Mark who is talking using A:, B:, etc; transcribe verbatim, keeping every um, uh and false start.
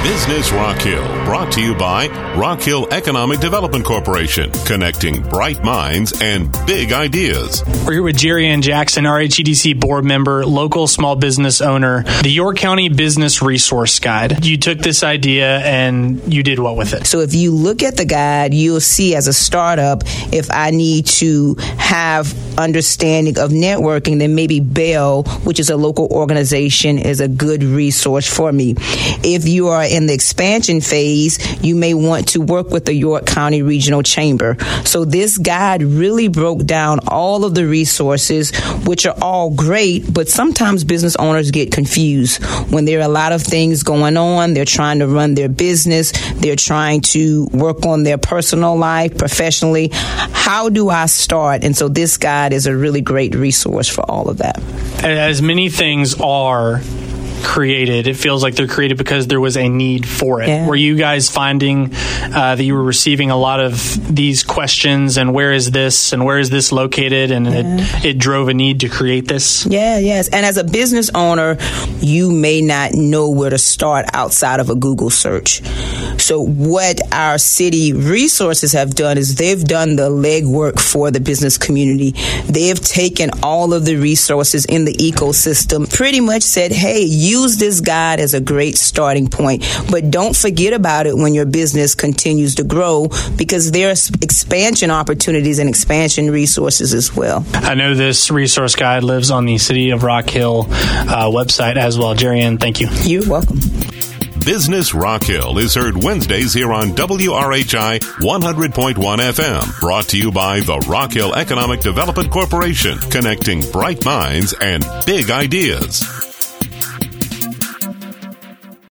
A: Business Rock Hill, brought to you by Rock Hill Economic Development Corporation, connecting bright minds and big ideas.
B: We're here with Jerry Ann Jackson, R H E D C board member, local small business owner, the York County Business Resource Guide. You took this idea and you did what with it?
C: So if you look at the guide, you'll see as a startup, if I need to have understanding of networking, then maybe Bell, which is a local organization, is a good resource for me. If you are in the expansion phase, you may want to work with the York County Regional Chamber. So this guide really broke down all of the resources, which are all great, but sometimes business owners get confused when there are a lot of things going on. They're trying to run their business. They're trying to work on their personal life, professionally. How do I start? And so this guide is a really great resource for all of that.
B: As many things are created, it feels like they're created because there was a need for it. Yeah. Were you guys finding uh, that you were receiving a lot of these questions and where is this and where is this located, and yeah. it, it drove a need to create this?
C: Yeah, yes. And as a business owner, you may not know where to start outside of a Google search. So what our city resources have done is they've done the legwork for the business community. They've taken all of the resources in the ecosystem, pretty much said, hey, use this guide as a great starting point, but don't forget about it when your business continues to grow, because there's expansion opportunities and expansion resources as well.
B: I know this resource guide lives on the City of Rock Hill uh, website as well. Jerry Ann, thank you.
C: You're welcome.
A: Business Rock Hill is heard Wednesdays here on W R H I one hundred point one F M. Brought to you by the Rock Hill Economic Development Corporation, connecting bright minds and big ideas.